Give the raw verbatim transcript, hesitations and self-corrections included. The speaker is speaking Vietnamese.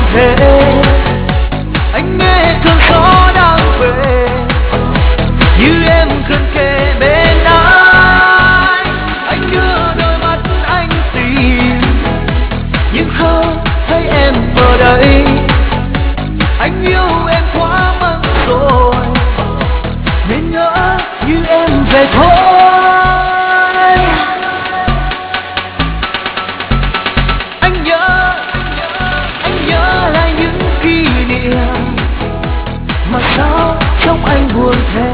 thể. Anh nghe cơn gió đang về, như em gần kề bên anh. Anh đưa đôi mắt anh tìm, nhưng không thấy em ở đây. Anh yêu em quá mất rồi, nên ngỡ như em về thôi. Anh nhớ, anh nhớ lại những kỷ niệm mà sao trong anh buồn thế.